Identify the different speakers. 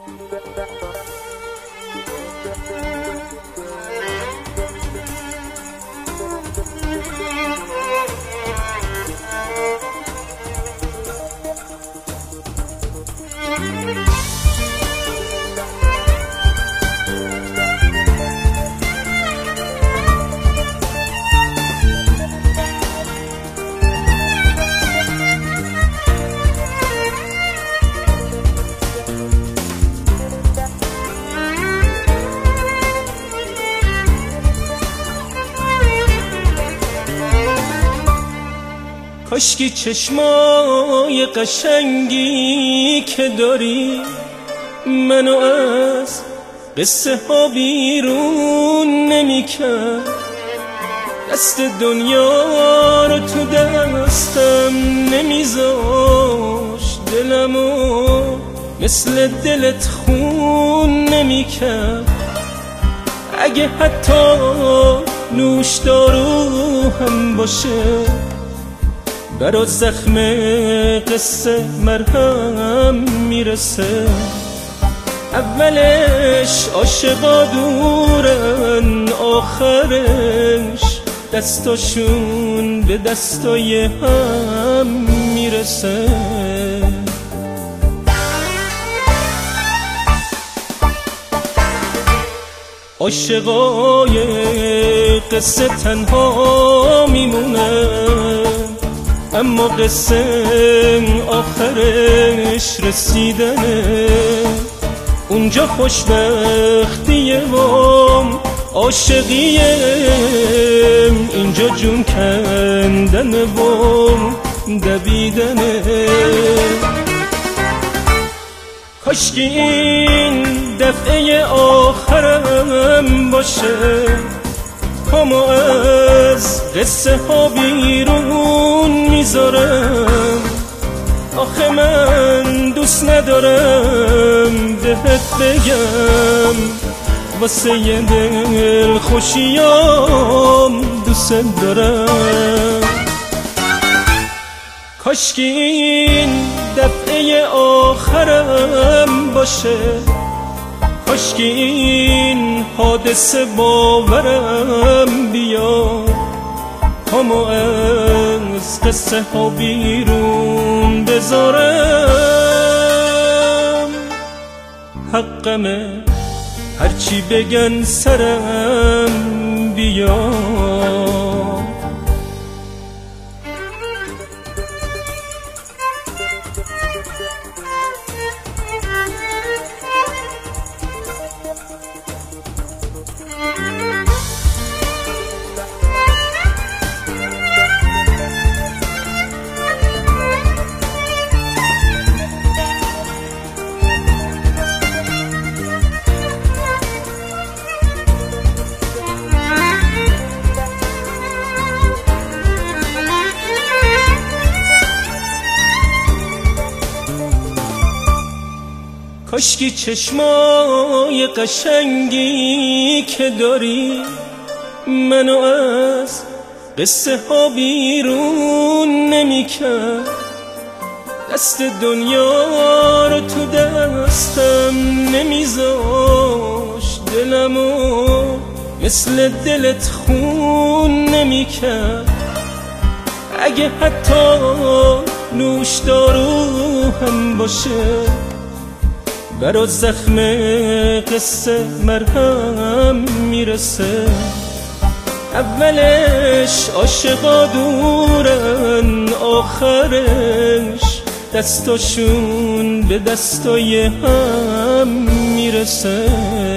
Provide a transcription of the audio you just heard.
Speaker 1: کاشکی چشمای قشنگی که داری منو از قصه ها بیرون نمی کرد، دست دنیا رو تو دستم نمیذاشت، دلمو مثل دلت خون نمی کرد. اگه حتی نوشدارو هم باشه برا زخم قصه مرهم میرسه. اولش عاشقا دورن، آخرش دستاشون به دستای هم میرسه. عاشقای قصه تنها میمونه، اما قصه آخرش رسیدنه. اونجا خوشبختیه و عاشقیه، اینجا جون کندنه و دویدنه. کاشکی این دفعه آخرم باشه، پامو از قصه ها بیرون میذارم. آخه من دوست ندارم بهت بگم، واسه یه دل خوشیام دوست دارم. کاشکی این دفعه آخرم باشه، کاشکی این حادثه باورم بیاد، پامو از قصه ها بیرون بذارم. حقمه هرچی بگن سرم بیاد. کاشکی چشمای قشنگی که داری منو از قصه ها بیرون نمی کرد، دست دنیا رو تو دستم نمیذاشت، دلمو مثل دلت خون نمی کرد. اگه حتی نوشدارو هم باشه برا زخم قصه مرهم میرسه. اولش عاشقا دورن، آخرش دستاشون به دستای هم میرسه.